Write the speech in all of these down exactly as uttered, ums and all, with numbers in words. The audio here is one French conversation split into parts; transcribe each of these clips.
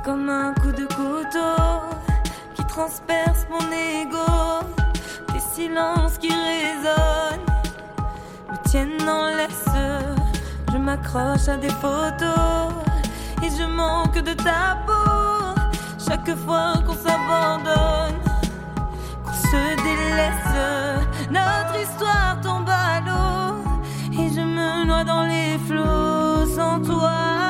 comme un coup de couteau qui transperce mon ego. Des silences qui résonnent me tiennent en laisse. Je m'accroche à des photos et je manque de ta peau. Chaque fois qu'on s'abandonne, qu'on se délaisse, notre histoire tombe à l'eau et je me noie dans les flots sans toi.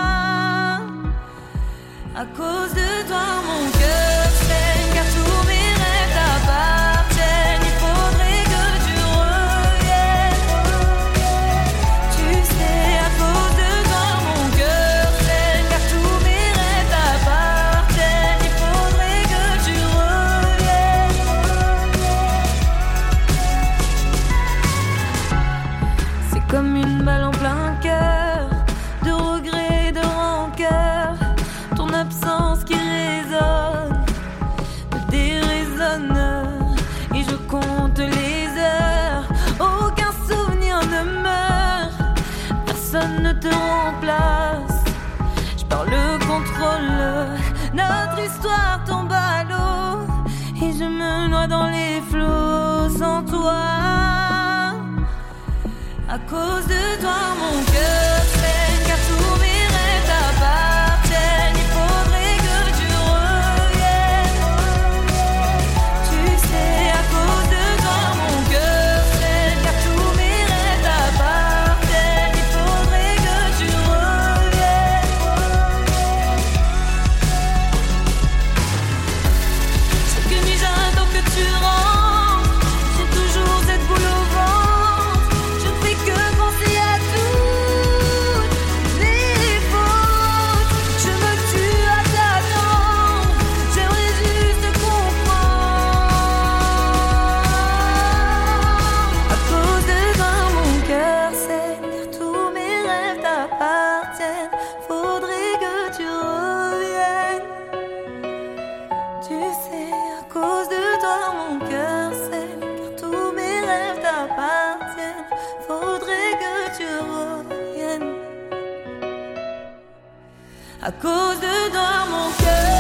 À cause de toi, mon cœur saigne, car tous mes rêves t'appartiennent. Il faudrait que tu reviennes. Tu sais, à cause de toi, mon cœur saigne, car tous mes rêves t'appartiennent. Il faudrait que tu reviennes. C'est comme une balle en plein cœur, de regrets, de rancœur. Ton absence qui résonne, me déraisonne. Et je compte les heures, aucun souvenir ne meurt. Personne ne te remplace, je perds le contrôle. Notre histoire tombe à l'eau et je me noie dans les flots sans toi. À cause de toi, mon cœur saigne, car tous mes rêves t'appartiennent. Il faudrait que tu reviennes. Tu sais, à cause de toi, mon cœur saigne, car tous mes rêves t'appartiennent. Il faudrait que tu reviennes. Chaque nuit j'attends que tu rentres. J'ai toujours cette boule au ventre. Je ne fais que penser à toutes les fautes. Je me tue à t'attendre. J'aimerais juste comprendre. À cause de toi, mon cœur saigne, car tous mes rêves t'appartiennent. Faudrait que tu reviennes. Tu sais, à cause de toi, mon cœur saigne, car tous mes rêves t'appartiennent. Faudrait que tu reviennes. À cause de toi, mon cœur